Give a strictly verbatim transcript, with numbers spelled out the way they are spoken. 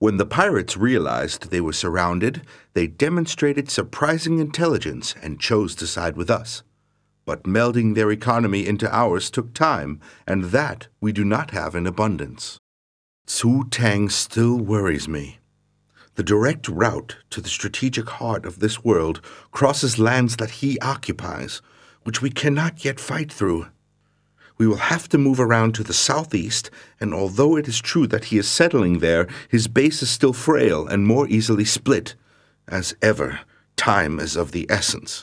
When the pirates realized they were surrounded, they demonstrated surprising intelligence and chose to side with us. But melding their economy into ours took time, and that we do not have in abundance. Su Tang still worries me. The direct route to the strategic heart of this world crosses lands that he occupies, which we cannot yet fight through. We will have to move around to the southeast, and although it is true that he is settling there, his base is still frail and more easily split. As ever, time is of the essence.